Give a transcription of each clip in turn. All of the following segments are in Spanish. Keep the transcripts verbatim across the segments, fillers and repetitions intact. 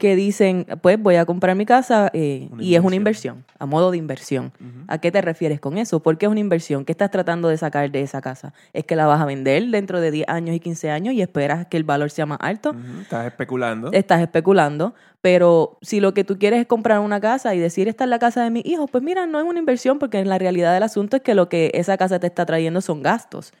que dicen, pues voy a comprar mi casa eh, y es una inversión, a modo de inversión. Uh-huh. ¿A qué te refieres con eso? ¿Por qué es una inversión? ¿Qué estás tratando de sacar de esa casa? ¿Es que la vas a vender dentro de diez años y quince años y esperas que el valor sea más alto? Uh-huh. Estás especulando. Estás especulando, pero si lo que tú quieres es comprar una casa y decir, esta es la casa de mis hijos, pues mira, no es una inversión porque en la realidad del asunto es que lo que esa casa te está trayendo son gastos.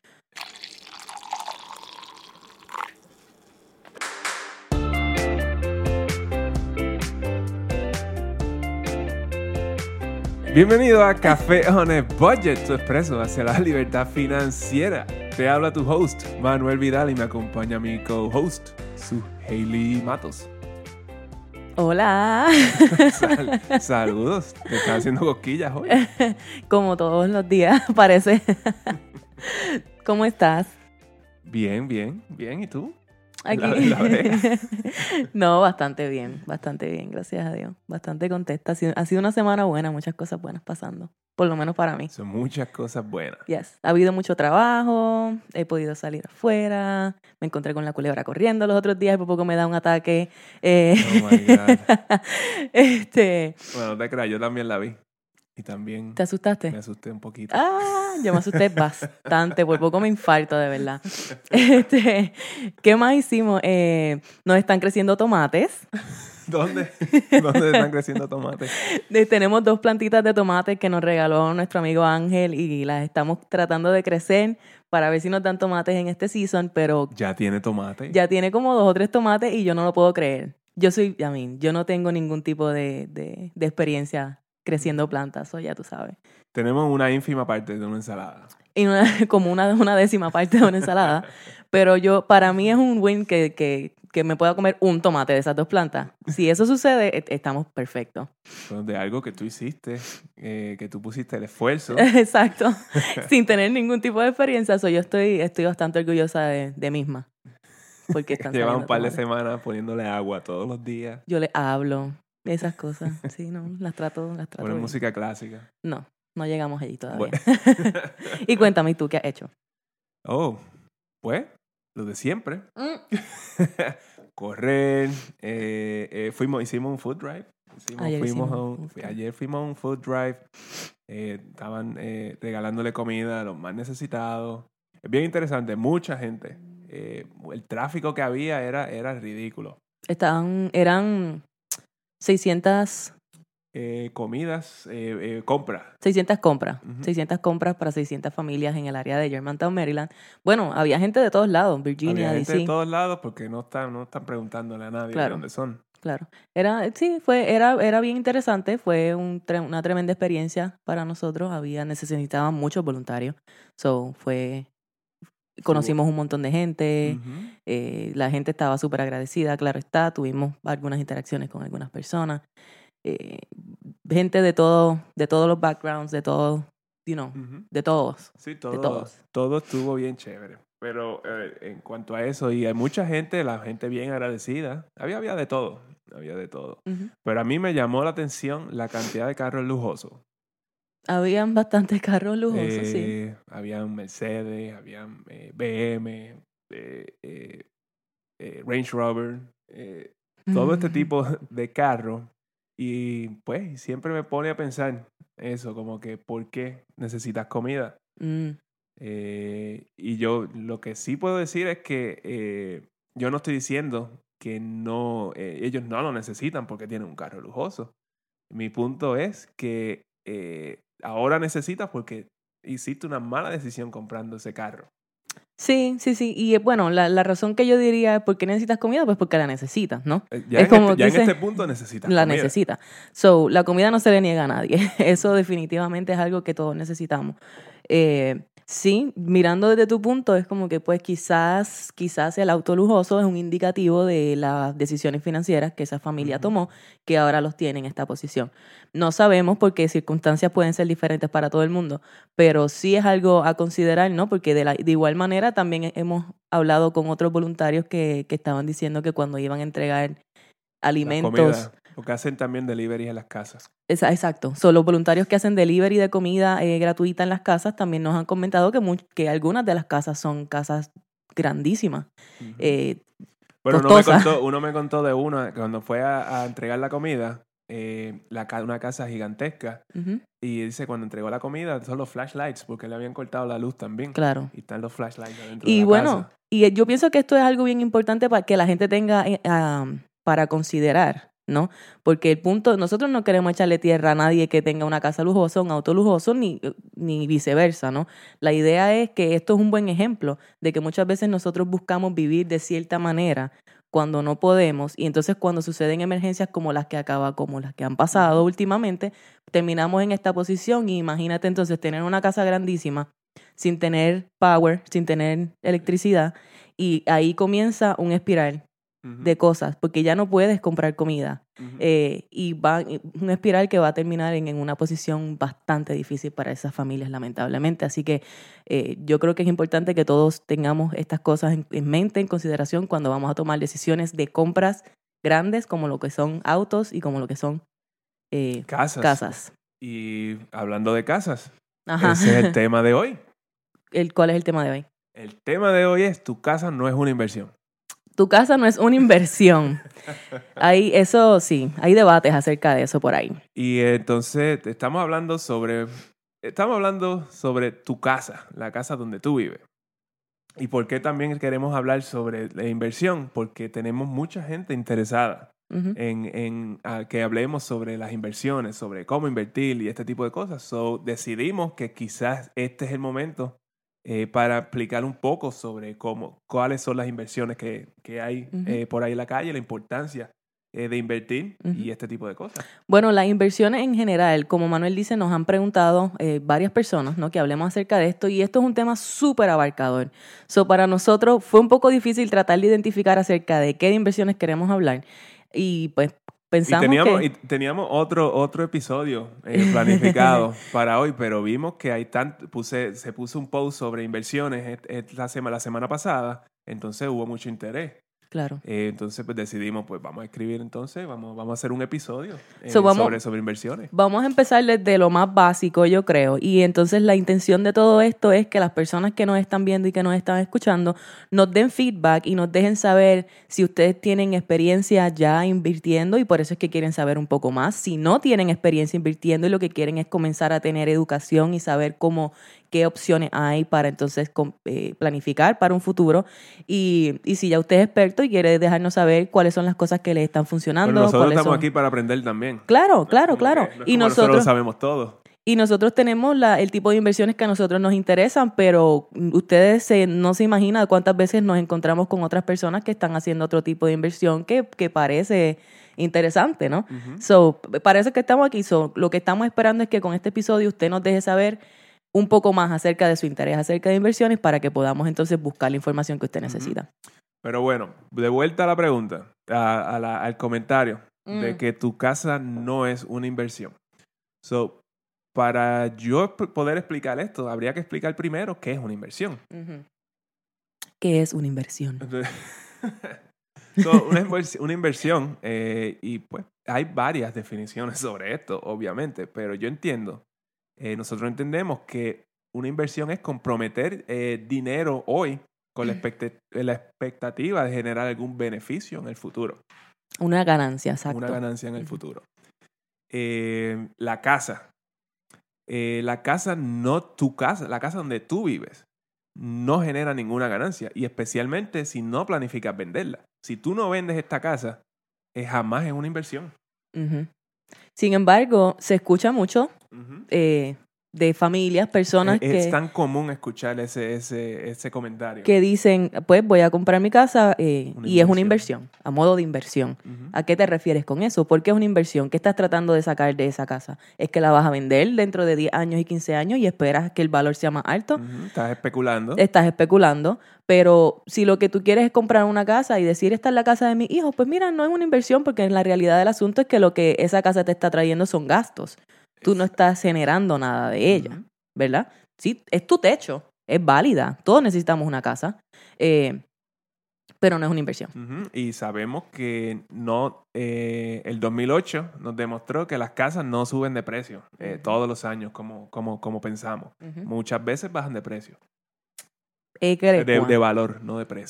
Bienvenido a Café on a Budget, tu expreso hacia la libertad financiera. Te habla tu host, Manuel Vidal, y me acompaña mi co-host, su Hailey Matos. Hola. Sal- saludos. Te estás haciendo cosquillas hoy. Como todos los días, parece. ¿Cómo estás? Bien, bien, bien. ¿Y tú? Aquí. La, la oreja. No, bastante bien, bastante bien, gracias a Dios. Bastante contenta. Ha sido, ha sido una semana buena, muchas cosas buenas pasando. Por lo menos para mí. Son muchas cosas buenas. Yes. Ha habido mucho trabajo, he podido salir afuera, me encontré con la culebra corriendo los otros días y por poco me da un ataque. Eh, Oh my God. este, Bueno, no te creas, yo también la vi. Y también ¿Te asustaste? me asusté un poquito. Ah, yo me asusté bastante, por poco me infarto, de verdad. Este, ¿qué más hicimos? Eh, nos están creciendo tomates. ¿Dónde? ¿Dónde están creciendo tomates? De, tenemos dos plantitas de tomates que nos regaló nuestro amigo Ángel y las estamos tratando de crecer para ver si nos dan tomates en este season, pero Ya tiene tomate. ya tiene como dos o tres tomates y yo no lo puedo creer. Yo soy, I mean, yo no tengo ningún tipo de, de, de experiencia creciendo plantas, eso ya tú sabes. Tenemos una ínfima parte de una ensalada. Y una, como una, una décima parte de una ensalada. Pero yo, para mí es un win que, que, que me pueda comer un tomate de esas dos plantas. Si eso sucede, estamos perfectos. Pues de algo que tú hiciste, eh, que tú pusiste el esfuerzo. Exacto. Sin tener ningún tipo de experiencia, so yo estoy, estoy bastante orgullosa de, de misma. Porque están Lleva un par tomates. de semanas poniéndole agua todos los días. Yo le hablo, esas cosas. Sí, no, las trato, las trato Poner bien. música clásica. No, no llegamos allí todavía. Bueno. Y cuéntame, ¿tú qué has hecho? Oh, pues, lo de siempre. Mm. Correr. Eh, eh, fuimos, hicimos un food drive. Hicimos, Ayer fuimos hicimos a un un, food drive. ayer fuimos a un food drive. Eh, estaban eh, regalándole comida a los más necesitados. Es bien interesante. Mucha gente. Eh, el tráfico que había era, era ridículo. Estaban, eran seiscientas, Eh, comidas, eh, eh, compras. seiscientas compras. Ujú. seiscientas compras para seiscientas familias en el área de Germantown, Maryland. Bueno, había gente de todos lados, Virginia, Había gente D C. de todos lados porque no están, no están preguntándole a nadie Claro. de dónde son. Claro. Era, sí, fue, era, era bien interesante. Fue un, tre- una tremenda experiencia para nosotros. Había, necesitaban muchos voluntarios. So, fue, conocimos un montón de gente. Ujú. Eh, la gente estaba súper agradecida, claro está. Tuvimos algunas interacciones con algunas personas. Eh, gente de todo, de todos los backgrounds, de todos, you know, Ujú. de todos. Sí, todo, todos. todo estuvo bien chévere. Pero eh, en cuanto a eso, y hay mucha gente, la gente bien agradecida. Había, había de todo, había de todo. Uh-huh. Pero a mí me llamó la atención la cantidad de carros lujosos. Habían bastantes carros lujosos, sí. Eh, habían Mercedes, habían eh, B M, eh, eh, eh, Range Rover, eh, todo este tipo de carros. Y pues siempre me pone a pensar eso, como que ¿por qué necesitas comida? Mm. Eh, y yo lo que sí puedo decir es que eh, yo no estoy diciendo que no eh, ellos no lo necesitan porque tienen un carro lujoso. Mi punto es que eh, ahora necesitas porque hiciste una mala decisión comprando ese carro. Sí, sí, sí. Y eh, bueno, la, la razón que yo diría es ¿por qué necesitas comida? Pues porque la necesitas, ¿no? Eh, Ya, Es en, como este, ya en dice- este punto necesitas La comida. necesita. So, la comida no se le niega a nadie. Eso definitivamente es algo que todos necesitamos. Eh, sí, mirando desde tu punto, es como que pues quizás, quizás el auto lujoso es un indicativo de las decisiones financieras que esa familia Ujú. tomó, que ahora los tiene en esta posición. No sabemos porque circunstancias pueden ser diferentes para todo el mundo, pero sí es algo a considerar, ¿no? Porque de, la, de igual manera también hemos hablado con otros voluntarios que, que estaban diciendo que cuando iban a entregar Las alimentos... comidas, porque hacen también delivery en las casas. Esa- Exacto. So, los voluntarios que hacen delivery de comida eh, gratuita en las casas también nos han comentado que, mu- que algunas de las casas son casas grandísimas. Ujú. Eh, Bueno, uno me, costosa. contó, uno me contó de una, cuando fue a, a entregar la comida, eh, la, ca- una casa gigantesca, Ujú, y dice, cuando entregó la comida, son los flashlights, porque le habían cortado la luz también. claro. Y están los flashlights adentro de Y la bueno, casa. y yo pienso que esto es algo bien importante para que la gente tenga eh, um, para considerar, ¿no? Porque el punto, nosotros no queremos echarle tierra a nadie que tenga una casa lujosa, un auto lujoso, ni, ni viceversa, ¿no? La idea es que esto es un buen ejemplo de que muchas veces nosotros buscamos vivir de cierta manera cuando no podemos, y entonces cuando suceden emergencias como las que acaba, como las que han pasado Ujú. últimamente, terminamos en esta posición. Y imagínate entonces tener una casa grandísima sin tener power, sin tener electricidad, y ahí comienza un espiral Ujú. de cosas, porque ya no puedes comprar comida, Ujú. eh, y va un espiral que va a terminar en, en una posición bastante difícil para esas familias, lamentablemente. Así que eh, yo creo que es importante que todos tengamos estas cosas en, en mente, en consideración, cuando vamos a tomar decisiones de compras grandes, como lo que son autos y como lo que son eh, Casas. casas. Y hablando de casas, Ajá. ese es el tema de hoy. El, ¿cuál es el tema de hoy? El tema de hoy es, tu casa no es una inversión. Tu casa no es una inversión. Hay, eso sí, hay debates acerca de eso por ahí. Y entonces estamos hablando sobre, estamos hablando sobre tu casa, la casa donde tú vives. ¿Y por qué también queremos hablar sobre la inversión? Porque tenemos mucha gente interesada Ujú. en, en a que hablemos sobre las inversiones, sobre cómo invertir y este tipo de cosas. So, decidimos que quizás este es el momento eh, para explicar un poco sobre cómo, cuáles son las inversiones que, que hay Ujú. eh, por ahí en la calle, la importancia eh, de invertir Ujú. y este tipo de cosas. Bueno, las inversiones en general, como Manuel dice, nos han preguntado eh, varias personas, ¿no?, que hablemos acerca de esto, y esto es un tema súper abarcador. So, para nosotros fue un poco difícil tratar de identificar acerca de qué inversiones queremos hablar, y pues Y pensamos teníamos, que... y teníamos otro, otro episodio eh, planificado para hoy, pero vimos que hay tan, puse, se puso un post sobre inversiones et- et- la, sema- la semana pasada, entonces hubo mucho interés. Claro. Eh, entonces pues decidimos, pues vamos a escribir entonces, vamos, vamos a hacer un episodio eh, So, vamos, sobre, sobre inversiones. Vamos a empezar desde lo más básico, yo creo. Y entonces la intención de todo esto es que las personas que nos están viendo y que nos están escuchando nos den feedback y nos dejen saber si ustedes tienen experiencia ya invirtiendo, y por eso es que quieren saber un poco más. Si no tienen experiencia invirtiendo y lo que quieren es comenzar a tener educación y saber cómo, qué opciones hay para entonces com- eh, planificar para un futuro. Y, y si ya usted es experto y quiere dejarnos saber cuáles son las cosas que le están funcionando, Pero nosotros cuáles estamos son... aquí para aprender también. Claro, No es claro, como claro. que- no es Y como nosotros lo nosotros, sabemos todo. y nosotros tenemos la, el tipo de inversiones que a nosotros nos interesan, pero ustedes se, no se imaginan cuántas veces nos encontramos con otras personas que están haciendo otro tipo de inversión que, que parece interesante, ¿no? Ujú. So, parece que estamos aquí. So, lo que estamos esperando es que con este episodio usted nos deje saber un poco más acerca de su interés acerca de inversiones, para que podamos entonces buscar la información que usted Ujú. necesita. Pero bueno, de vuelta a la pregunta, a, a la- al comentario de Mm. que tu casa no es una inversión. So, para yo p- poder explicar esto, habría que explicar primero qué es una inversión. Ujú. ¿Qué es una inversión? Entonces, so, una, invers- una inversión, eh, y pues hay varias definiciones sobre esto, obviamente, pero yo entiendo, eh, nosotros entendemos que una inversión es comprometer eh, dinero hoy con la, expecte- la expectativa de generar algún beneficio en el futuro, Una ganancia, exacto. una ganancia en el Ujú. futuro. Eh, la casa. Eh, la casa, no tu casa, la casa donde tú vives, no genera ninguna ganancia, y especialmente si no planificas venderla. Si tú no vendes esta casa, eh, jamás es una inversión. Ujú. Sin embargo, se escucha mucho Ujú. eh, de familias, personas Es, es que, tan común escuchar ese, ese, ese comentario. que dicen, pues voy a comprar mi casa eh, Una y es una inversión. inversión, a modo de inversión. Ujú. ¿A qué te refieres con eso? ¿Por qué es una inversión? ¿Qué estás tratando de sacar de esa casa? ¿Es que la vas a vender dentro de diez años y quince años y esperas que el valor sea más alto? Ujú. Estás especulando. Estás especulando. Pero si lo que tú quieres es comprar una casa y decir, esta es la casa de mis hijos, pues mira, no es una inversión, porque en la realidad del asunto es que lo que esa casa te está trayendo son gastos. Tú no estás generando nada de ella, Ujú. ¿verdad? Sí, es tu techo, es válida. Todos necesitamos una casa, eh, pero no es una inversión. Ujú. Y sabemos que no, eh, el dos mil ocho nos demostró que las casas no suben de precio eh, Ujú. todos los años como, como, como pensamos. Ujú. Muchas veces bajan de precio. Eh, ¿qué De, eres, Juan? de valor, no de precio.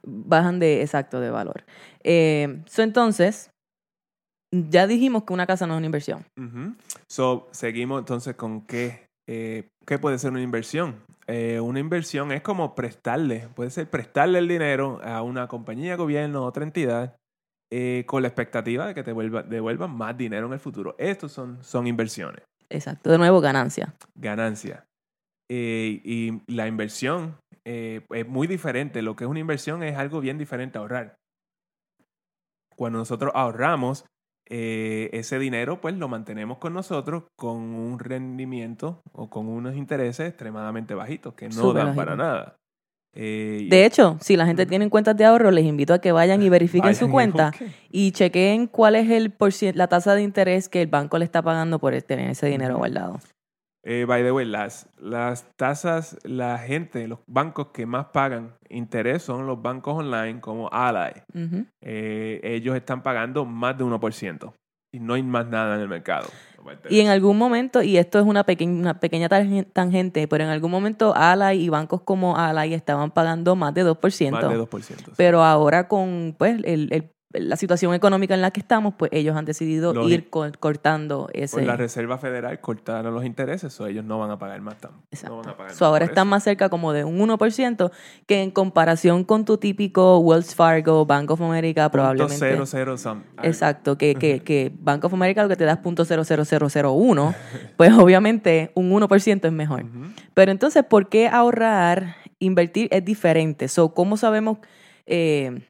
Bajan de, exacto, de valor. Eh, so, entonces, ya dijimos que una casa no es una inversión. Uh-huh. So, seguimos entonces con qué, eh, qué puede ser una inversión. Eh, una inversión es como prestarle, puede ser prestarle el dinero a una compañía, gobierno, otra entidad, eh, con la expectativa de que te vuelva, devuelvan más dinero en el futuro. Estos son, son inversiones. Exacto, de nuevo, ganancia. Ganancia. Eh, y la inversión eh, es muy diferente. Lo que es una inversión es algo bien diferente a ahorrar. Cuando nosotros ahorramos, eh, ese dinero pues lo mantenemos con nosotros con un rendimiento o con unos intereses extremadamente bajitos que no Súper dan bajito. para nada. Eh, De hecho, si la gente tiene cuentas de ahorro, les invito a que vayan y verifiquen vayan su y cuenta busquen. y chequeen cuál es el porcien- la tasa de interés que el banco le está pagando por tener ese dinero Ujú. guardado. Eh, by the way, las, las tasas, la gente, los bancos que más pagan interés son los bancos online como Ally. Ujú. Eh, ellos están pagando más de uno por ciento y no hay más nada en el mercado. Y en algún momento, y esto es una, peque- una pequeña tarje- tangente, pero en algún momento Ally y bancos como Ally estaban pagando más de dos por ciento. Más de dos por ciento. Sí. Pero ahora con pues el, el- la situación económica en la que estamos, pues ellos han decidido Los- ir co- cortando ese... Por la Reserva Federal cortaron los intereses, o ellos no van a pagar más tampoco. Exacto. No van a pagar So, más ahora por están eso. más cerca como de un uno por ciento, que en comparación con tu típico Wells Fargo, Bank of America, probablemente... cero cero some, algo. Exacto, que, que, que Bank of America lo que te da es punto cero cero cero cero uno, pues obviamente un uno por ciento es mejor. Ujú. Pero entonces, ¿por qué ahorrar, invertir es diferente? So, ¿cómo sabemos... Eh,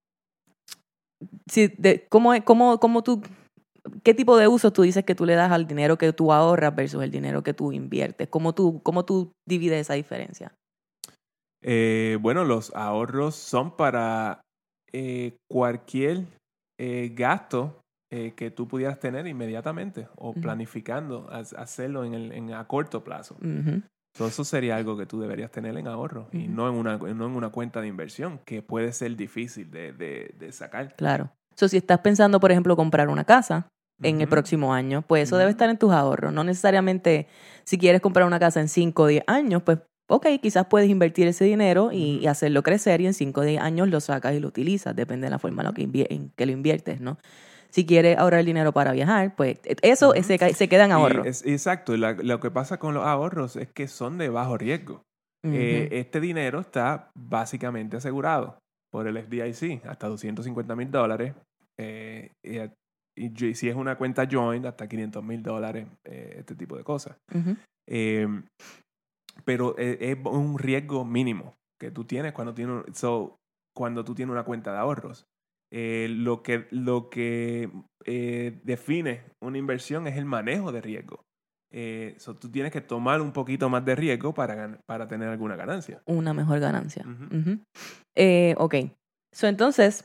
si de, cómo, cómo, cómo tú... ¿Qué tipo de uso tú dices que tú le das al dinero que tú ahorras versus el dinero que tú inviertes? ¿Cómo tú, cómo tú divides esa diferencia? Eh, bueno, los ahorros son para eh, cualquier eh, gasto eh, que tú pudieras tener inmediatamente o Ujú. planificando ha- hacerlo en el, en, a corto plazo. Ujú. So, eso sería algo que tú deberías tener en ahorro y Ujú. no en, una, no en una cuenta de inversión que puede ser difícil de, de, de sacar. Claro. So, si estás pensando, por ejemplo, comprar una casa en el Ujú. próximo año, pues eso Ujú. debe estar en tus ahorros. No necesariamente si quieres comprar una casa en cinco o diez años, pues ok, quizás puedes invertir ese dinero y, Ujú. y hacerlo crecer y en cinco o diez años lo sacas y lo utilizas, depende de la forma en la que, invie- en que lo inviertes, ¿no? Si quieres ahorrar el dinero para viajar, pues eso Ujú. se, ca- se queda en Y ahorro. es- exacto, y la- lo que pasa con los ahorros es que son de bajo riesgo. Eh, Ujú. este dinero está básicamente asegurado por el F D I C, hasta doscientos cincuenta mil dólares. Eh, y, y yo- si es una cuenta joint, hasta quinientos mil dólares, eh, este tipo de cosas. Ujú. Eh, pero eh, es un riesgo mínimo que tú tienes cuando tienes, so, cuando tú tienes una cuenta de ahorros. Eh, lo que, lo que eh, define una inversión es el manejo de riesgo. Eh, so, tú tienes que tomar un poquito más de riesgo para, gan- para tener alguna ganancia. Una mejor ganancia. Ujú. Ujú. Eh, ok. So, entonces,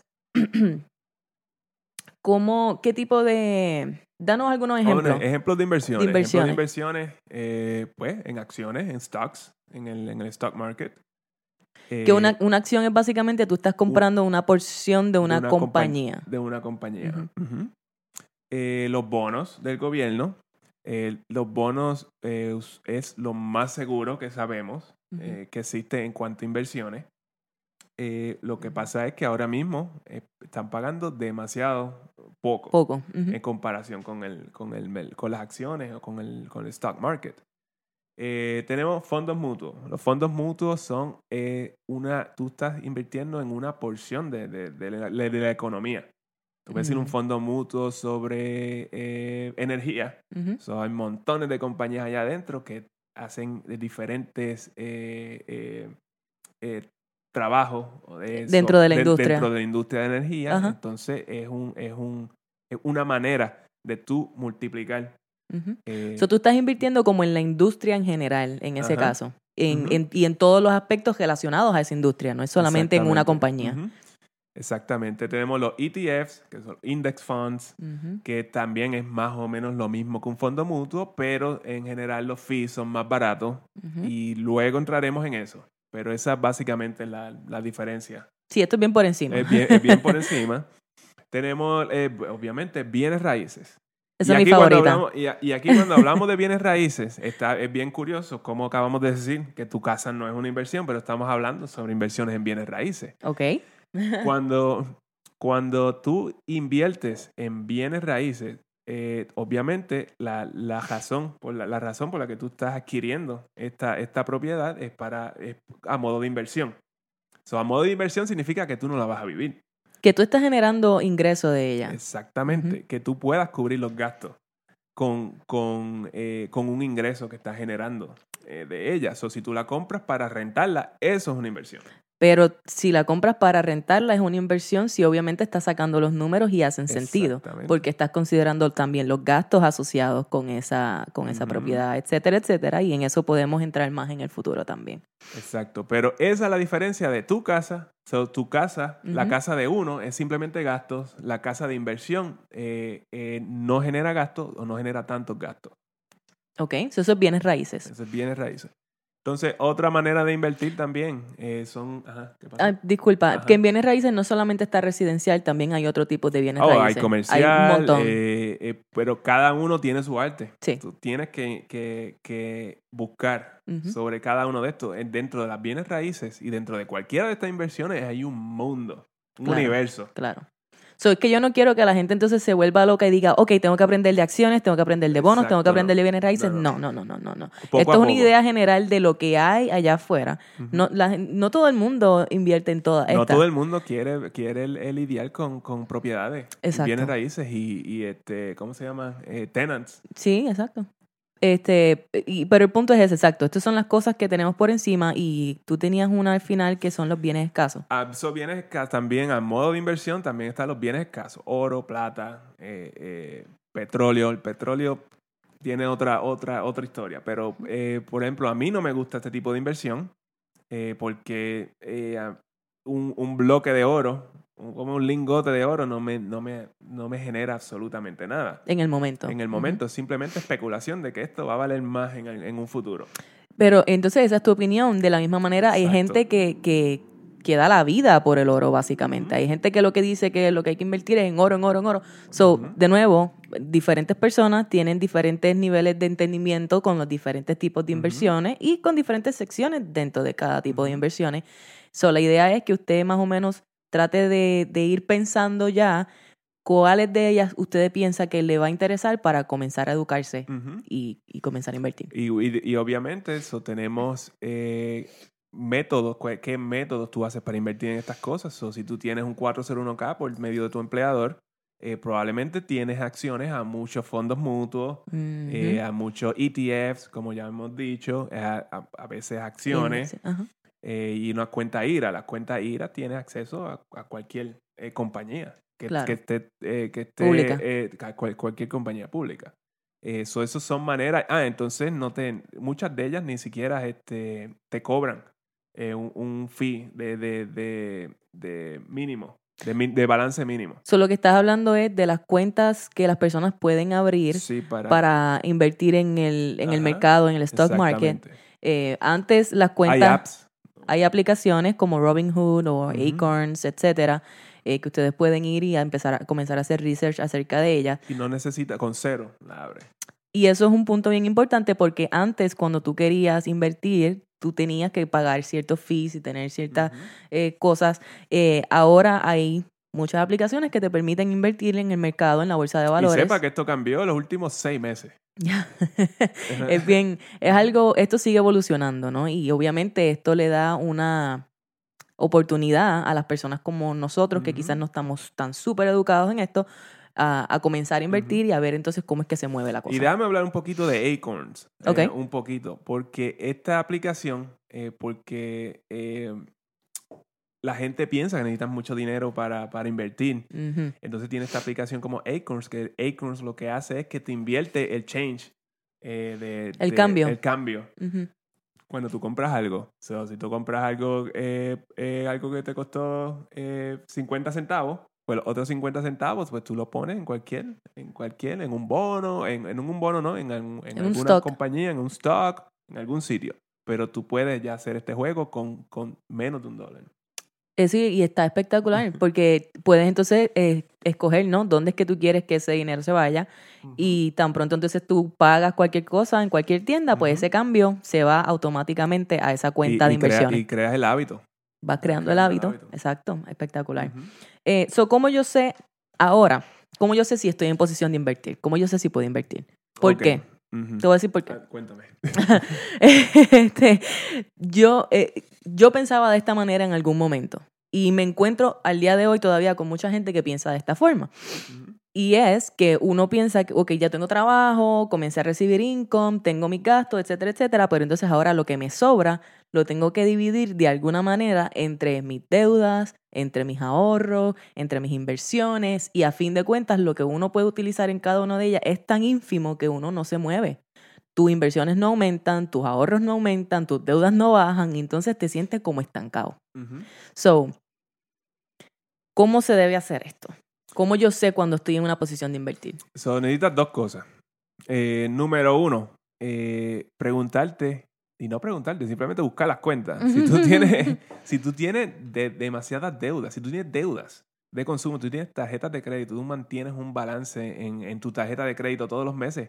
¿cómo, qué tipo de... Danos algunos ejemplos. Bueno, ejemplos de inversiones. De inversiones. Ejemplos de inversiones, eh, pues, en acciones, en stocks, en el, en el stock market. Eh, Que una, una acción es básicamente tú estás comprando una porción de una, de compañía. compa- de una compañía. Ujú. Ujú. Eh, los bonos del gobierno. Eh, los bonos eh, us- es lo más seguro que sabemos Ujú. eh, que existe en cuanto a inversiones. Eh, lo que pasa es que ahora mismo eh, están pagando demasiado poco, Poco. Ujú. en comparación con, el, con, el, mel- con las acciones o con el, con el stock market. Eh, tenemos fondos mutuos. Los fondos mutuos son eh, una, tú estás invirtiendo en una porción de, de, de la, de la economía. Tú puedes decir un Mm. fondo mutuo sobre eh, energía. Ujú. So, hay montones de compañías allá adentro que hacen diferentes eh, eh, eh, trabajos de eso, Dentro de la de- industria. dentro de la industria de energía. Ajá. Entonces es, un, es, un, es una manera de tú multiplicar. Ujú. eh, So, tú estás invirtiendo como en la industria en general, en ese Ajá. caso. En, Ujú. en- y en todos los aspectos relacionados a esa industria, no es solamente en una Exactamente. compañía. Ujú. Exactamente. Tenemos los E T Fs, que son Index Funds, Ujú. que también es más o menos lo mismo que un fondo mutuo, pero en general los fees son más baratos Ujú. y luego entraremos en eso. Pero esa es básicamente la, la diferencia. Sí, esto es bien por encima. Es bien, es bien por encima. Tenemos, eh, obviamente, bienes raíces. Esa y es mi aquí cuando favorita. hablamos- y, a- y aquí cuando hablamos de bienes raíces, está, es bien curioso cómo acabamos de decir que tu casa no es una inversión, pero estamos hablando sobre inversiones en bienes raíces. Ok. Cuando, cuando tú inviertes en bienes raíces, eh, obviamente la, la, razón, por la, la razón por la que tú estás adquiriendo esta, esta propiedad es, para, es a modo de inversión. So, a modo de inversión significa que tú no la vas a vivir. Que tú estás generando ingreso de ella. Exactamente. Uh-huh. Que tú puedas cubrir los gastos con, con, eh, con un ingreso que estás generando eh, de ella. So, si tú la compras para rentarla, eso es una inversión. Pero si la compras para rentarla es una inversión si obviamente estás sacando los números y hacen sentido. Porque estás considerando también los gastos asociados con esa, con esa uh-huh. propiedad, etcétera, etcétera. Y en eso podemos entrar más en el futuro también. Exacto. Pero esa es la diferencia de tu casa. So, tu casa, uh-huh. la casa de uno es simplemente gastos. La casa de inversión eh, eh, no genera gastos o no genera tantos gastos. Ok, so eso es bienes raíces. Eso es bienes raíces. Entonces, otra manera de invertir también eh, son... Ajá, ¿qué pasa? Ah, disculpa, ajá. Que en bienes raíces no solamente está residencial, también hay otro tipo de bienes oh, raíces. Hay comercial, hay un montón. Eh, eh, pero cada uno tiene su arte. Sí. Tú tienes que, que, que buscar uh-huh. sobre cada uno de estos. Dentro de las bienes raíces y dentro de cualquiera de estas inversiones hay un mundo, un claro, universo. Claro. So, es que yo no quiero que la gente entonces se vuelva loca y diga, ok, tengo que aprender de acciones, tengo que aprender de bonos, Exacto, tengo que aprender no. de bienes raíces. No, no, no, no, no. no. Esto es una poco. idea general de lo que hay allá afuera. Uh-huh. No, la, no todo el mundo invierte en todas estas. No todo el mundo quiere, quiere el, el lidiar con, con propiedades, exacto. bienes raíces y, y este, ¿cómo se llama? Eh, tenants. Sí, exacto. Este, y, pero el punto es ese, exacto. Estas son las cosas que tenemos por encima y tú tenías una al final que son los bienes escasos. Ah, son bienes escasos también, a modo de inversión también están los bienes escasos. Oro, plata, eh, eh, petróleo. El petróleo tiene otra, otra, otra historia. Pero, eh, por ejemplo, a mí no me gusta este tipo de inversión eh, porque eh, un, un bloque de oro, como un lingote de oro, no me, no me, no me genera absolutamente nada. En el momento. En el momento. Uh-huh. Simplemente especulación de que esto va a valer más en, en un futuro. Pero entonces esa es tu opinión. De la misma manera, Exacto. hay gente que, que, que da la vida por el oro, básicamente. Uh-huh. Hay gente que lo que dice que lo que hay que invertir es en oro, en oro, en oro. So, uh-huh. de nuevo, diferentes personas tienen diferentes niveles de entendimiento con los diferentes tipos de inversiones uh-huh. y con diferentes secciones dentro de cada tipo uh-huh. de inversiones. So, la idea es que usted más o menos trate de, de ir pensando ya cuáles de ellas usted piensa que le va a interesar para comenzar a educarse uh-huh. y, y comenzar a invertir. Y, y, y obviamente eso tenemos eh, métodos. ¿Qué métodos tú haces para invertir en estas cosas? So, si tú tienes un cuatro cero uno K por medio de tu empleador, eh, probablemente tienes acciones a muchos fondos mutuos, uh-huh. eh, a muchos E T Fs, como ya hemos dicho, a, a, a veces acciones. Uh-huh. Eh, y una cuenta I R A. La cuenta I R A tiene acceso a, a cualquier eh, compañía que, claro. que esté, eh, que esté pública. Eh, cual, cualquier compañía pública. Eh, so, eso son maneras. Ah, entonces no te, muchas de ellas ni siquiera este, te cobran eh, un, un fee de, de, de, de mínimo, de, de balance mínimo. So, lo que estás hablando es de las cuentas que las personas pueden abrir sí, para, para invertir en el, en el mercado, en el stock market. Eh, antes las cuentas. Hay apps. Hay aplicaciones como Robinhood o uh-huh. Acorns, etcétera, eh, que ustedes pueden ir y a empezar a comenzar a hacer research acerca de ella. Y no necesita, con cero la abre. Y eso es un punto bien importante porque antes cuando tú querías invertir, tú tenías que pagar ciertos fees y tener ciertas uh-huh. eh, cosas. Eh, ahora hay muchas aplicaciones que te permiten invertir en el mercado, en la bolsa de valores. Y sepa que esto cambió en los últimos seis meses. es bien, es algo, esto sigue evolucionando, ¿no? Y obviamente esto le da una oportunidad a las personas como nosotros, uh-huh. que quizás no estamos tan súper educados en esto, a, a comenzar a invertir uh-huh. y a ver entonces cómo es que se mueve la cosa. Y déjame hablar un poquito de Acorns. Okay. Eh, un poquito, porque esta aplicación, eh, porque eh, la gente piensa que necesitan mucho dinero para, para invertir. Uh-huh. Entonces tiene esta aplicación como Acorns, que Acorns lo que hace es que te invierte el change. Eh, de, el de, cambio. El cambio. Uh-huh. Cuando tú compras algo. So, si tú compras algo, eh, eh, algo que te costó eh, cincuenta centavos, pues los otros cincuenta centavos, pues tú lo pones en cualquier, en cualquier, en un bono, en, en un bono, ¿no? En, en, en, en alguna stock. compañía, en un stock, en algún sitio. Pero tú puedes ya hacer este juego con, con menos de un dólar. Sí, y está espectacular porque puedes entonces eh, escoger, ¿no? Dónde es que tú quieres que ese dinero se vaya uh-huh. y tan pronto entonces tú pagas cualquier cosa en cualquier tienda, uh-huh. pues ese cambio se va automáticamente a esa cuenta y, de y inversiones. Crea, y creas el hábito. vas creando creando el el hábito. hábito. Exacto, espectacular. Ujú. Eh, so, ¿cómo yo sé ahora? ¿Cómo yo sé si estoy en posición de invertir? ¿Cómo yo sé si puedo invertir? ¿Por Ok. qué? Ujú. Te voy a decir por qué. Ah, cuéntame. Este, yo, eh, yo pensaba de esta manera en algún momento y me encuentro al día de hoy todavía con mucha gente que piensa de esta forma. Ujú. Y es que uno piensa que, ok, ya tengo trabajo, comencé a recibir income, tengo mis gastos, etcétera, etcétera, pero entonces ahora lo que me sobra lo tengo que dividir de alguna manera entre mis deudas, entre mis ahorros, entre mis inversiones y a fin de cuentas lo que uno puede utilizar en cada una de ellas es tan ínfimo que uno no se mueve. Tus inversiones no aumentan, tus ahorros no aumentan, tus deudas no bajan y entonces te sientes como estancado. Ujú. So, ¿cómo se debe hacer esto? ¿Cómo yo sé cuando estoy en una posición de invertir? So, necesitas dos cosas. Eh, número uno, eh, preguntarte, y no preguntarte, simplemente buscar las cuentas. Si tú tienes, si tú tienes de- demasiadas deudas, si tú tienes deudas de consumo, tú tienes tarjetas de crédito, tú mantienes un balance en, en tu tarjeta de crédito todos los meses,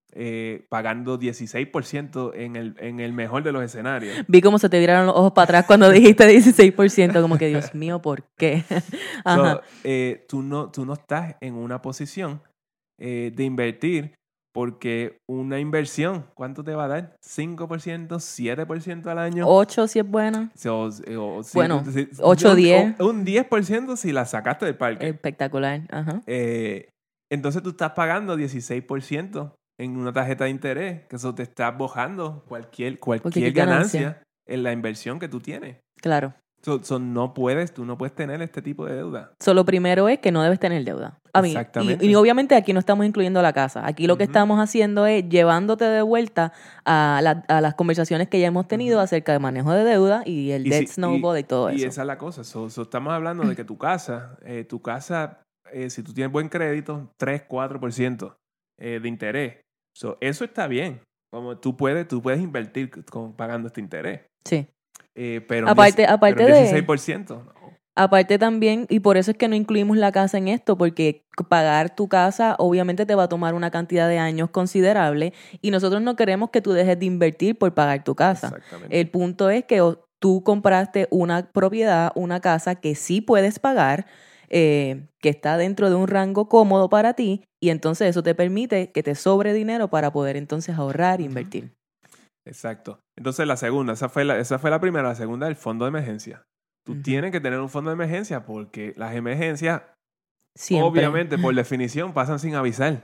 eh, pagando dieciséis por ciento en el, en el mejor de los escenarios. Vi cómo se te viraron los ojos para atrás cuando dijiste dieciséis por ciento, como que Dios mío, ¿por qué? Ajá. So, eh, tú, no, tú no estás en una posición eh, de invertir porque una inversión, ¿cuánto te va a dar? ¿cinco por ciento? ¿siete por ciento al año? ocho si es buena. So, o- si- Bueno, si- ocho, un- diez. o- Un diez por ciento si la sacaste del parque. Espectacular. Ajá. Eh, entonces tú estás pagando dieciséis por ciento en una tarjeta de interés, que eso te está bajando cualquier, cualquier Cualquier ganancia ganancia. en la inversión que tú tienes. Claro. So, so no puedes, tú no puedes tener este tipo de deuda. So, lo primero es que no debes tener deuda. A mí, Exactamente. y, y obviamente aquí no estamos incluyendo la casa. Aquí lo que Ujú. estamos haciendo es llevándote de vuelta a, la- a las conversaciones que ya hemos tenido Ujú. acerca de manejo de deuda y el Y debt si- snowball y, todo y eso. esa es la cosa. So, so estamos hablando de que tu casa, eh, tu casa, eh, si tú tienes buen crédito, tres, cuatro por ciento eh, de interés. So, eso está bien. Como tú puedes, tú puedes invertir con, pagando este interés. Sí. Eh, pero Aparte- diez- aparte pero de- dieciséis por ciento. No. Aparte también, y por eso es que no incluimos la casa en esto, porque pagar tu casa obviamente te va a tomar una cantidad de años considerable y nosotros no queremos que tú dejes de invertir por pagar tu casa. Exactamente. El punto es que o- tú compraste una propiedad, una casa que sí puedes pagar, eh, que está dentro de un rango cómodo para ti y entonces eso te permite que te sobre dinero para poder entonces ahorrar e Ujú. invertir. Exacto. Entonces la segunda, esa fue la, esa fue la primera, la segunda, el fondo de emergencia. Tú Ujú. tienes que tener un fondo de emergencia porque las emergencias, Siempre. obviamente, por definición, pasan sin avisar.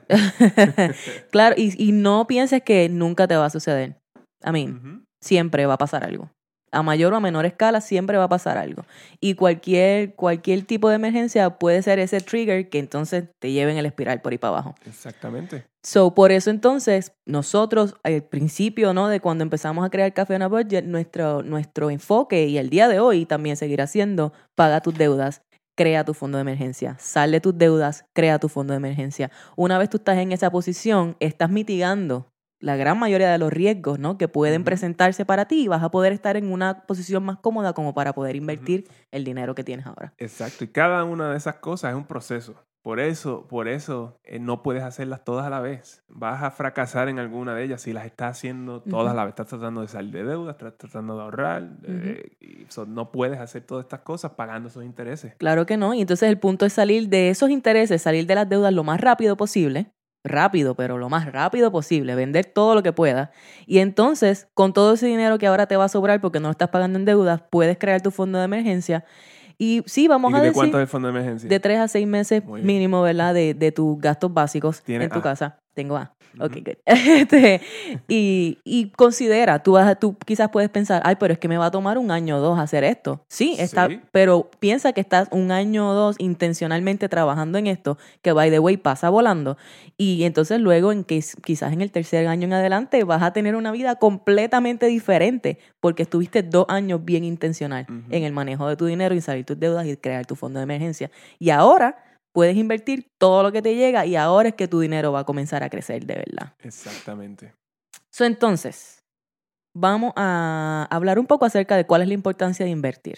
Claro, y, y no pienses que nunca te va a suceder. I mean, Ujú. siempre va a pasar algo. A mayor o a menor escala siempre va a pasar algo. Y cualquier, cualquier tipo de emergencia puede ser ese trigger que entonces te lleve en el espiral por ahí para abajo. Exactamente. So, por eso entonces, nosotros, al principio, ¿no? De cuando empezamos a crear Café on a Budget, nuestro, nuestro enfoque, y el día de hoy también seguirá siendo, paga tus deudas, crea tu fondo de emergencia. Sal de tus deudas, crea tu fondo de emergencia. Una vez tú estás en esa posición, estás mitigando la gran mayoría de los riesgos, ¿no? Que pueden Ujú. presentarse para ti y vas a poder estar en una posición más cómoda como para poder invertir el dinero que tienes ahora. Exacto. Y cada una de esas cosas es un proceso. Por eso, por eso eh, no puedes hacerlas todas a la vez. Vas a fracasar en alguna de ellas si las estás haciendo todas Ujú. a la vez. Estás tratando de salir de deuda, estás tratando de ahorrar. eh, y so, no puedes hacer todas estas cosas pagando esos intereses. Claro que no. Y entonces el punto es salir de esos intereses, salir de las deudas lo más rápido posible. Rápido, pero lo más rápido posible. Vender todo lo que puedas. Y entonces, con todo ese dinero que ahora te va a sobrar porque no lo estás pagando en deudas, puedes crear tu fondo de emergencia. Y sí, vamos ¿Y a de decir cuánto es el fondo de emergencia? de tres a seis meses Muy bien. mínimo, ¿verdad? De, de tus gastos básicos Tiene en tu A. casa. Tengo A. Ok, Ujú. good. Este, y, y considera, tú, vas a- tú quizás puedes pensar, ay, pero es que me va a tomar un año o dos hacer esto. Sí, está, Sí. pero piensa que estás un año o dos intencionalmente trabajando en esto, que by the way pasa volando. Y entonces luego, en que quizás en el tercer año en adelante, vas a tener una vida completamente diferente porque estuviste dos años bien intencional Ujú. en el manejo de tu dinero y salir tus deudas y crear tu fondo de emergencia. Y ahora puedes invertir todo lo que te llega y ahora es que tu dinero va a comenzar a crecer de verdad. Exactamente. So, entonces, vamos a hablar un poco acerca de cuál es la importancia de invertir.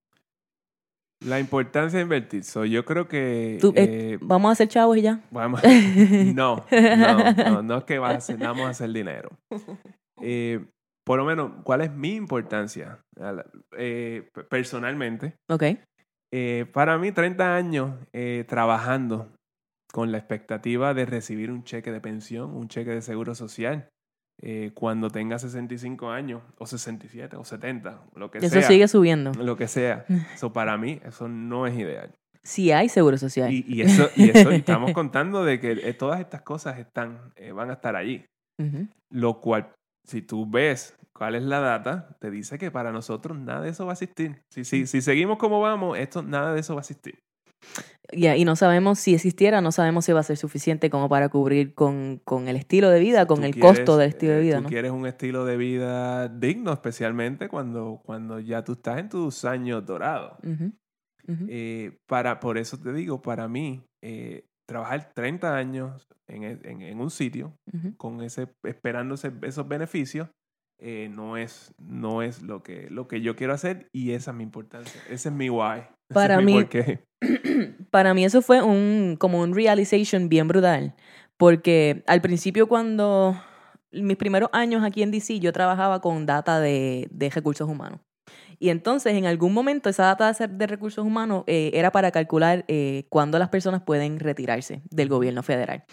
La importancia de invertir. So, yo creo que... Tú, eh, eh, ¿Vamos a ser chavos y ya? vamos, no, no, no, no es que vas a hacer, vamos a hacer dinero. Eh, por lo menos, ¿cuál es mi importancia eh, personalmente? Ok. Eh, para mí, treinta años eh, trabajando con la expectativa de recibir un cheque de pensión, un cheque de seguro social, eh, cuando tenga sesenta y cinco años, o sesenta y siete, o setenta, lo que Eso sea. Eso sigue subiendo. Lo que sea. Eso para mí, eso no es ideal. Sí hay seguro social. Y, y eso, y eso y estamos contando de que eh, todas estas cosas están, eh, van a estar allí. Uh-huh. Lo cual, si tú ves cuál es la data, te dice que para nosotros nada de eso va a existir. Si, si, si seguimos como vamos, esto, nada de eso va a existir. Yeah, y no sabemos si existiera, no sabemos si va a ser suficiente como para cubrir con, con el estilo de vida, Si con el quieres, costo del estilo de vida, eh, tú ¿no? quieres un estilo de vida digno, especialmente cuando, cuando ya tú estás en tus años dorados. Uh-huh. Uh-huh. Eh, para, por eso te digo, para mí, eh, trabajar treinta años en, en, en un sitio, uh-huh, con ese, esperando ese, esos beneficios, eh, no es, no es lo que, lo que yo quiero hacer, y esa es mi importancia. Ese es mi why. Ese para es mi mí, porqué. Para mí eso fue un, como un realization bien brutal, porque al principio cuando, mis primeros años aquí en D C, yo trabajaba con data de, de recursos humanos. Y entonces, en algún momento, esa data de recursos humanos eh, era para calcular eh, cuándo las personas pueden retirarse del gobierno federal.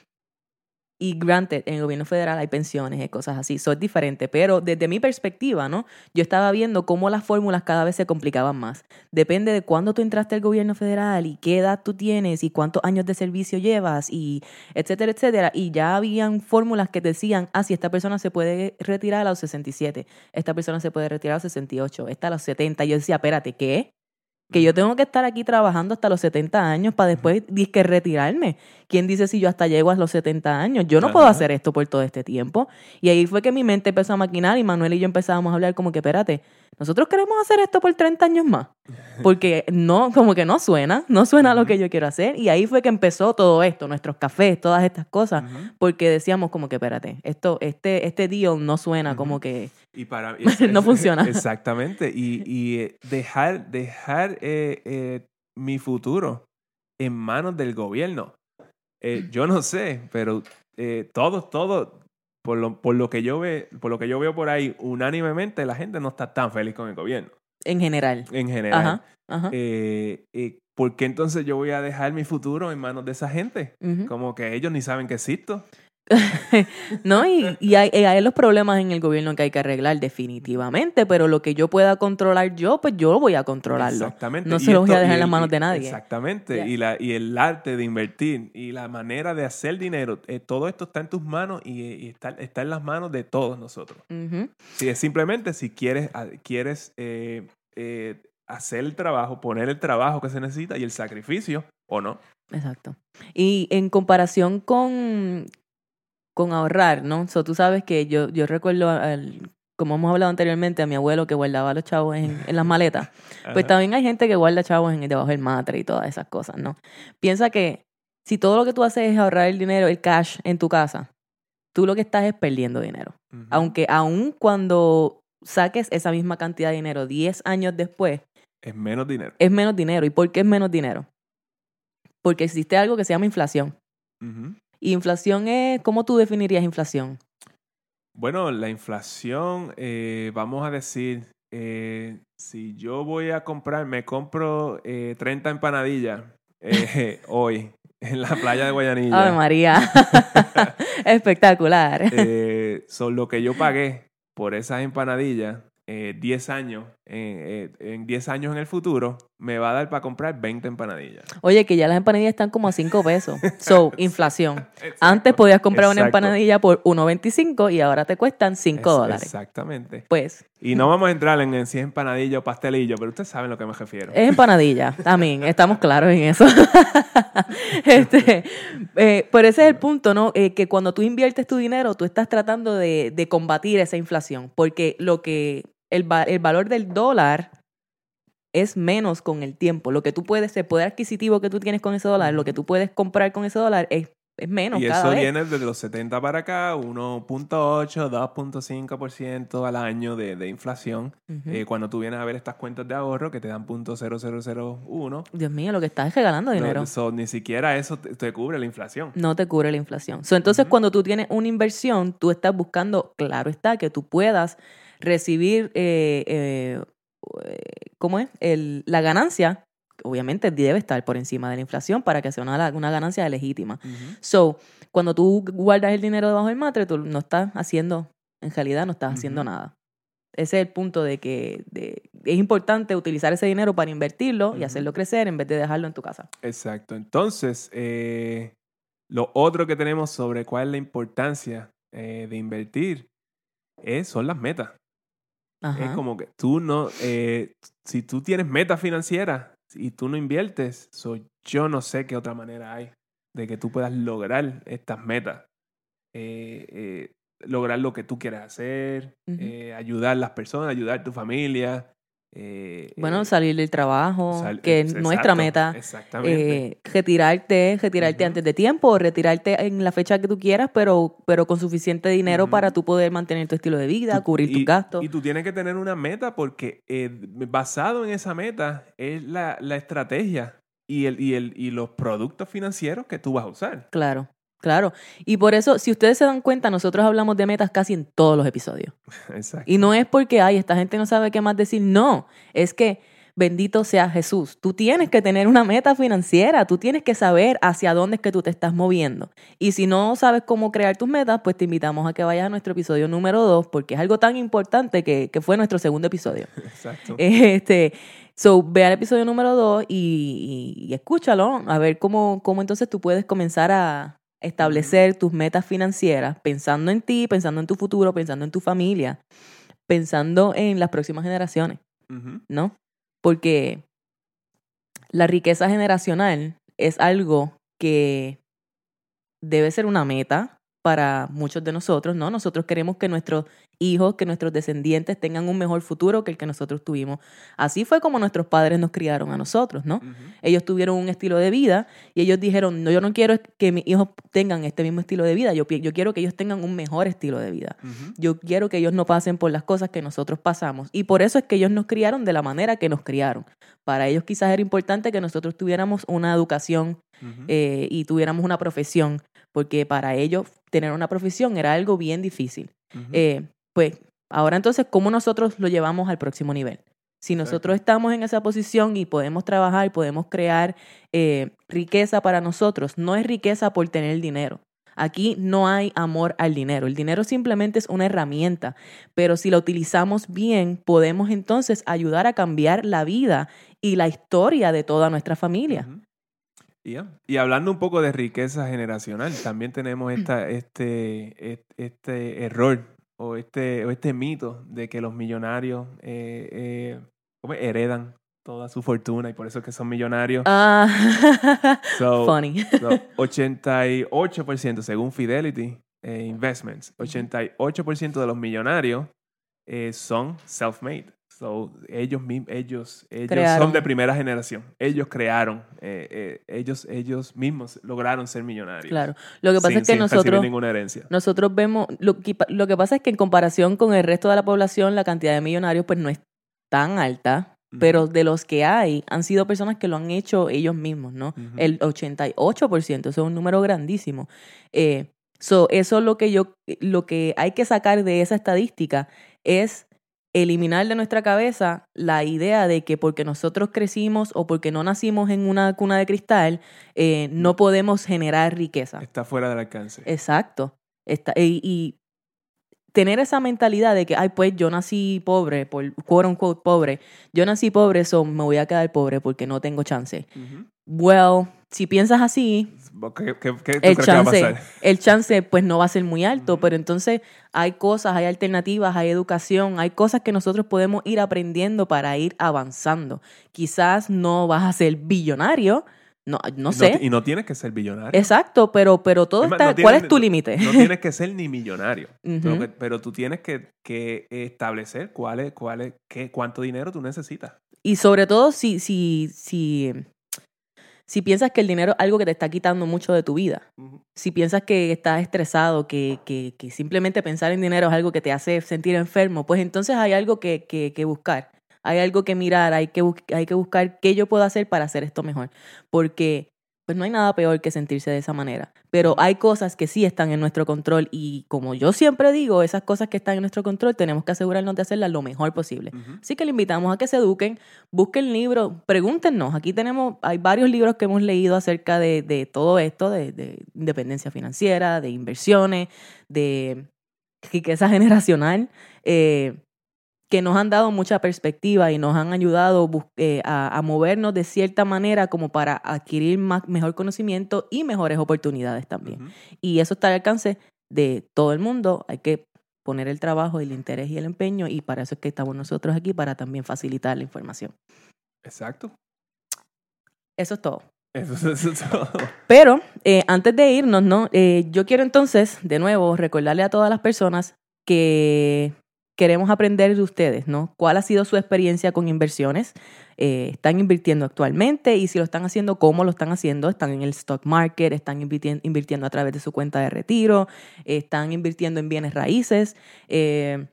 Y granted, en el gobierno federal hay pensiones y cosas así, eso es diferente, pero desde mi perspectiva, ¿no? Yo estaba viendo cómo las fórmulas cada vez se complicaban más. Depende de cuándo tú entraste al gobierno federal y qué edad tú tienes y cuántos años de servicio llevas y etcétera, etcétera. Y ya habían fórmulas que decían, ah, si esta persona se puede retirar a los sesenta y siete, esta persona se puede retirar a los sesenta y ocho, esta a los setenta. Y yo decía, espérate, ¿qué? Que yo tengo que estar aquí trabajando hasta los setenta años para después disque retirarme. ¿Quién dice si yo hasta llego a los setenta años? Yo no puedo hacer esto por todo este tiempo. Y ahí fue que mi mente empezó a maquinar y Manuel y yo empezábamos a hablar como que, espérate, nosotros queremos hacer esto por treinta años más. Porque no, como que no suena, no suena uh-huh. lo que yo quiero hacer. Y ahí fue que empezó todo esto, nuestros cafés, todas estas cosas. Uh-huh. Porque decíamos como que, espérate, esto, este, este deal no suena uh-huh. como que y para, es, no es, funciona. Exactamente. Y, y dejar, dejar eh, eh, mi futuro en manos del gobierno. Eh, yo no sé, pero eh, todos, todos, por lo, por lo que yo ve, por lo que yo veo por ahí, unánimemente la gente no está tan feliz con el gobierno. En general. En general. Ajá, ajá. Eh, eh, ¿Por qué entonces yo voy a dejar mi futuro en manos de esa gente? Uh-huh. Como que ellos ni saben que existo. No, y, y hay, hay los problemas en el gobierno que hay que arreglar definitivamente, pero lo que yo pueda controlar yo, pues yo voy a controlarlo. Exactamente. No se lo voy a dejar en las manos de nadie. Exactamente. Yeah. Y, la, y el arte de invertir y la manera de hacer dinero, eh, todo esto está en tus manos y, y está, está en las manos de todos nosotros. Uh-huh. Si es simplemente si quieres, quieres eh, eh, hacer el trabajo, poner el trabajo que se necesita y el sacrificio, o no. Exacto. Y en comparación con... con ahorrar, ¿no? So, tú sabes que yo, yo recuerdo, al, como hemos hablado anteriormente, a mi abuelo que guardaba los chavos en, en las maletas. Pues también hay gente que guarda chavos en, debajo del matre y todas esas cosas, ¿no? Piensa que si todo lo que tú haces es ahorrar el dinero, el cash en tu casa, tú lo que estás es perdiendo dinero. Uh-huh. Aunque aún cuando saques esa misma cantidad de dinero diez años después, es menos dinero. Es menos dinero. ¿Y por qué es menos dinero? Porque existe algo que se llama inflación. Uh-huh. ¿Y inflación es, cómo tú definirías inflación? Bueno, la inflación, eh, vamos a decir, eh, si yo voy a comprar, me compro eh, treinta empanadillas eh, hoy en la playa de Guayanilla. ¡Ay, María! Espectacular. Eh, son lo que yo pagué por esas empanadillas, eh, diez años, eh, eh, en diez años en el futuro, me va a dar para comprar veinte empanadillas. Oye, que ya las empanadillas están como a cinco pesos. So, inflación. Exacto. Antes podías comprar Exacto. una empanadilla por uno veinticinco y ahora te cuestan cinco dólares. Exactamente. Pues. Y no vamos a entrar en, en si es empanadilla o pastelillo, pero ustedes saben a lo que me refiero. Es empanadilla, también. Estamos claros en eso. este, eh, pero ese es el punto, ¿no? Eh, que cuando tú inviertes tu dinero, tú estás tratando de, de combatir esa inflación. Porque lo que el, el valor del dólar es menos con el tiempo. Lo que tú puedes, el poder adquisitivo que tú tienes con ese dólar, lo que tú puedes comprar con ese dólar es es menos y cada eso vez. viene desde los setenta para acá, uno punto ocho, dos punto cinco por ciento al año de, de inflación. Uh-huh. Eh, cuando tú vienes a ver estas cuentas de ahorro que te dan punto cero cero cero uno. Dios mío, lo que estás es regalando dinero. No, so, ni siquiera eso te, te cubre la inflación. No te cubre la inflación. So, entonces, uh-huh. cuando tú tienes una inversión, tú estás buscando, claro está, que tú puedas recibir, eh, eh, ¿cómo es? El, la ganancia. Obviamente debe estar por encima de la inflación para que sea una, una ganancia legítima. Uh-huh. So, cuando tú guardas el dinero debajo del matre, tú no estás haciendo, en realidad no estás uh-huh. haciendo nada. Ese es el punto de que de, es importante utilizar ese dinero para invertirlo uh-huh. y hacerlo crecer en vez de dejarlo en tu casa. Exacto. Entonces, eh, lo otro que tenemos sobre cuál es la importancia eh, de invertir es, son las metas. Ajá. Es como que tú no, eh, si tú tienes metas financieras y tú no inviertes, so yo no sé qué otra manera hay de que tú puedas lograr estas metas. Eh, eh, lograr lo que tú quieres hacer, uh-huh. eh, ayudar a las personas, ayudar a tu familia. Eh, bueno, eh, salir del trabajo, sal, que es exacto, nuestra meta. Exactamente. Eh, retirarte, retirarte uh-huh. antes de tiempo, o retirarte en la fecha que tú quieras, pero, pero con suficiente dinero uh-huh. para tú poder mantener tu estilo de vida, tú, cubrir y, tus gastos. Y tú tienes que tener una meta porque eh, basado en esa meta es la, la estrategia y, el, y, el, y los productos financieros que tú vas a usar. Claro. Claro, y por eso, si ustedes se dan cuenta, nosotros hablamos de metas casi en todos los episodios. Exacto. Y no es porque, ay, esta gente no sabe qué más decir, no, es que bendito sea Jesús. Tú tienes que tener una meta financiera, tú tienes que saber hacia dónde es que tú te estás moviendo. Y si no sabes cómo crear tus metas, pues te invitamos a que vayas a nuestro episodio número dos, porque es algo tan importante que, que fue nuestro segundo episodio. Exacto. Este... So, ve al episodio número dos y, y, y escúchalo, a ver cómo, cómo entonces tú puedes comenzar a establecer uh-huh. tus metas financieras pensando en ti, pensando en tu futuro, pensando en tu familia, pensando en las próximas generaciones, uh-huh. ¿no? Porque la riqueza generacional es algo que debe ser una meta para muchos de nosotros, ¿no? Nosotros queremos que nuestros hijos, que nuestros descendientes tengan un mejor futuro que el que nosotros tuvimos. Así fue como nuestros padres nos criaron a nosotros, ¿no? Uh-huh. Ellos tuvieron un estilo de vida y ellos dijeron, no, yo no quiero que mis hijos tengan este mismo estilo de vida, yo, yo quiero que ellos tengan un mejor estilo de vida. Uh-huh. Yo quiero que ellos no pasen por las cosas que nosotros pasamos. Y por eso es que ellos nos criaron de la manera que nos criaron. Para ellos quizás era importante que nosotros tuviéramos una educación uh-huh. eh, y tuviéramos una profesión, porque para ellos tener una profesión era algo bien difícil. Uh-huh. Eh, pues ahora entonces, ¿cómo nosotros lo llevamos al próximo nivel? Si nosotros Exacto. estamos en esa posición y podemos trabajar, podemos crear eh, riqueza para nosotros, no es riqueza por tener dinero. Aquí no hay amor al dinero. El dinero simplemente es una herramienta, pero si la utilizamos bien, podemos entonces ayudar a cambiar la vida y la historia de toda nuestra familia. Uh-huh. Yeah. Y hablando un poco de riqueza generacional, también tenemos esta, este, este error o este, o este mito de que los millonarios eh, eh, ¿cómo es? heredan toda su fortuna y por eso es que son millonarios. Uh, so, funny. So, ochenta y ocho por ciento según Fidelity eh, Investments, ochenta y ocho por ciento de los millonarios eh, son self-made. So, ellos, ellos, ellos son de primera generación. Ellos crearon, eh, eh, ellos, ellos mismos lograron ser millonarios. Claro. Lo que pasa sin, es que sin nosotros, ninguna herencia. nosotros vemos, lo que, lo que pasa es que en comparación con el resto de la población, la cantidad de millonarios pues no es tan alta, uh-huh. pero de los que hay, han sido personas que lo han hecho ellos mismos, ¿no? Uh-huh. El ochenta y ocho por ciento, eso es un número grandísimo. Eh, so, eso es lo que yo, lo que hay que sacar de esa estadística es eliminar de nuestra cabeza la idea de que porque nosotros crecimos o porque no nacimos en una cuna de cristal, eh, no podemos generar riqueza. Está fuera del alcance. Exacto. Está, y, y tener esa mentalidad de que, ay, pues yo nací pobre, por quote unquote pobre, yo nací pobre, so me voy a quedar pobre porque no tengo chance. Uh-huh. Well, si piensas así, ¿Qué, qué, qué tú el, crees chance, que va a pasar? el chance pues no va a ser muy alto, uh-huh. pero entonces hay cosas, hay alternativas, hay educación, hay cosas que nosotros podemos ir aprendiendo para ir avanzando. Quizás no vas a ser billonario, no, no y sé. No, y no tienes que ser billonario. Exacto, pero, pero todo es más, está... no tienes, ¿Cuál es tu límite? No, no tienes que ser ni millonario, uh-huh. pero, que, pero tú tienes que, que establecer cuál es, cuál es, qué, cuánto dinero tú necesitas. Y sobre todo si... si, si si piensas que el dinero es algo que te está quitando mucho de tu vida, Ujú. si piensas que estás estresado, que, que, que simplemente pensar en dinero es algo que te hace sentir enfermo, pues entonces hay algo que, que, que buscar, hay algo que mirar, hay que, bus- hay que buscar qué yo puedo hacer para hacer esto mejor, porque pues no hay nada peor que sentirse de esa manera, pero hay cosas que sí están en nuestro control y como yo siempre digo, esas cosas que están en nuestro control tenemos que asegurarnos de hacerlas lo mejor posible. Ujú. Así que le invitamos a que se eduquen, busquen libros, pregúntenos. Aquí tenemos, hay varios libros que hemos leído acerca de, de todo esto, de, de independencia financiera, de inversiones, de riqueza generacional, eh, que nos han dado mucha perspectiva y nos han ayudado bus- eh, a, a movernos de cierta manera como para adquirir más, mejor conocimiento y mejores oportunidades también. Ujú. Y eso está al alcance de todo el mundo. Hay que poner el trabajo, el interés y el empeño y para eso es que estamos nosotros aquí, para también facilitar la información. Exacto. Eso es todo. Eso, eso es todo. Pero eh, antes de irnos, ¿no? Eh, yo quiero entonces, de nuevo, recordarle a todas las personas que queremos aprender de ustedes, ¿no? ¿Cuál ha sido su experiencia con inversiones? Eh, ¿Están invirtiendo actualmente? Y si lo están haciendo, ¿cómo lo están haciendo? ¿Están en el stock market? ¿Están invirti- invirtiendo a través de su cuenta de retiro? ¿Están invirtiendo en bienes raíces? Eh,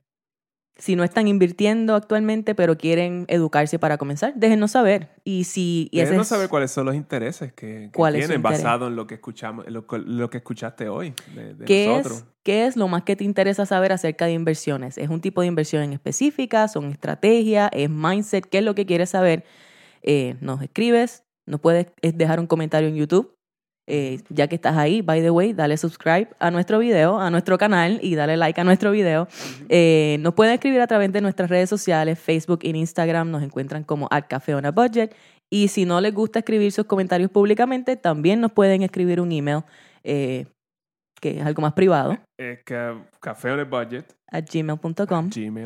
si no están invirtiendo actualmente, pero quieren educarse para comenzar, déjenos saber. Y si y ese Déjenos es- saber cuáles son los intereses que, que ¿Cuál es su tienen interés? basado en lo que escuchamos, en lo, que- lo que escuchaste hoy de, de ¿Qué nosotros. es, ¿Qué es lo más que te interesa saber acerca de inversiones? ¿Es un tipo de inversión en específica? ¿Son estrategias? ¿Es mindset? ¿Qué es lo que quieres saber? Eh, nos escribes, nos puedes eh, dejar un comentario en YouTube. Eh, ya que estás ahí, by the way, dale subscribe a nuestro video, a nuestro canal y dale like a nuestro video. Eh, nos pueden escribir a través de nuestras redes sociales, Facebook e Instagram, nos encuentran como at Café on a Budget. Y si no les gusta escribir sus comentarios públicamente, también nos pueden escribir un email, eh, que es algo más privado, Es que Café on a Budget, at gmail punto com. Gmail.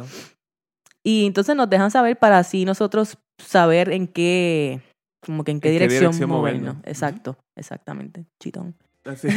Y entonces nos dejan saber para así nosotros saber en qué, como que en qué ¿En qué dirección, dirección movernos. movernos? Exacto, exactamente. Chitón. Así.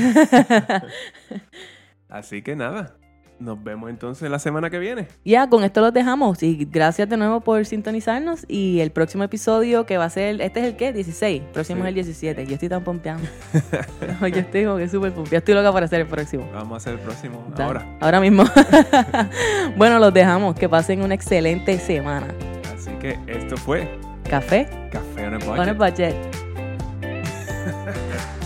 Así que nada, nos vemos entonces la semana que viene. Ya, con esto los dejamos. Y gracias de nuevo por sintonizarnos. Y el próximo episodio que va a ser, ¿este es el qué? dieciséis. El próximo Sí. es el diecisiete. Yo estoy tan pompeando. Yo estoy como que súper pompeada. Estoy loca para hacer el próximo. Vamos a hacer el próximo Dale, ahora. Ahora mismo. Bueno, los dejamos. Que pasen una excelente semana. Así que esto fue Café Café on a on a Budget. budget.